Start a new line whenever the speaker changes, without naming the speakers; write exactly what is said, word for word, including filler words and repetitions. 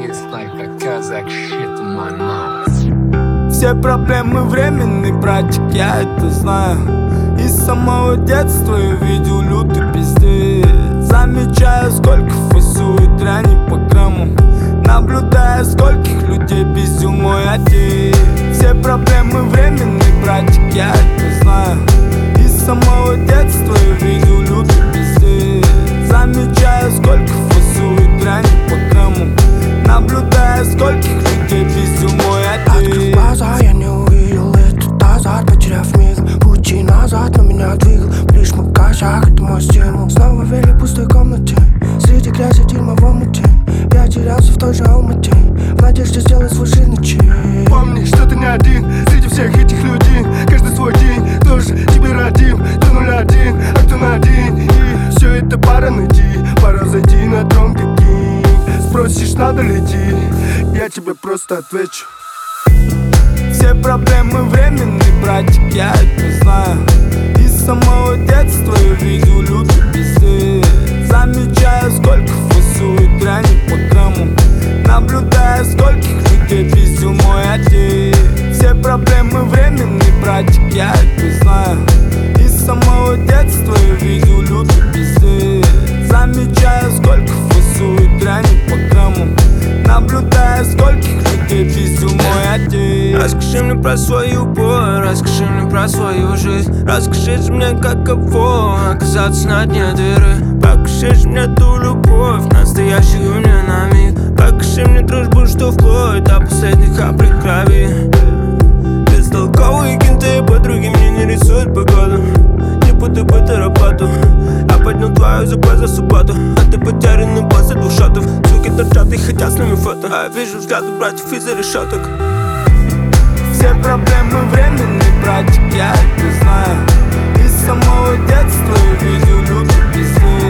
Tastes like a Kazakh shit in my mouth.
Все проблемы временный, братик, я это знаю. И с самого детства я видел лютый пиздец. Замечаю, сколько фасует дряни по грамму. Наблюдая, скольких людей пиздил мой отец. Все проблемы временный, братик, я это знаю. И с самого детства я видел лютый пиздец. Замечаю, сколько фасует дряни по грамму. Наблюдая, скольких людей пиздил мой отец.
Открыв глаза, я не увидел этот азарт, потеряв миг. Пути назад, но меня двигал лишь мой косяк, это мой стимул. Снова вели в пустой комнате, среди грязи дерьма в омуте. Я терялся в той же Алмате, в надежде сделать свой жирный чек.
Помни, что ты не один среди всех этих людей. Каждый свой день тоже тебе родим. Кто ноль один, а кто на один. И все это пора найти, пора зайти на трон какие. Спросишь, надо ли идти, я тебе просто отвечу.
Все проблемы временные, братик, я это знаю. И с самого детства я видел лютый пиздец. Замечаю, сколько фасует дряни по грамму. Наблюдая, скольких людей пиздил мой отец. Все проблемы временные, братик, я это знаю. И с самого детства я видел лютый пиздец. Замечаю, сколько фасует дряни по грамму. Наблюдая, скольких людей пиздил мой отец.
Расскажи мне про свою боль, расскажи мне про свою жизнь. Расскажи же мне, каково оказаться на дне дыры. Покажи же мне ту любовь, настоящую мне на миг. Покажи мне дружбу, что вплоть до последних капли крови. Бестолковые кенты, подруги мне не рисуют погоду. Не путай быт и работу, а поднял твою зуб за субботу. А ты потерянный после двух шотов. Суки торчат и хотят с нами фото, а я вижу взгляды братьев из-за решеток.
Все проблемы временные, братик, я это знаю. И с самого детства я видел лютый пиздец.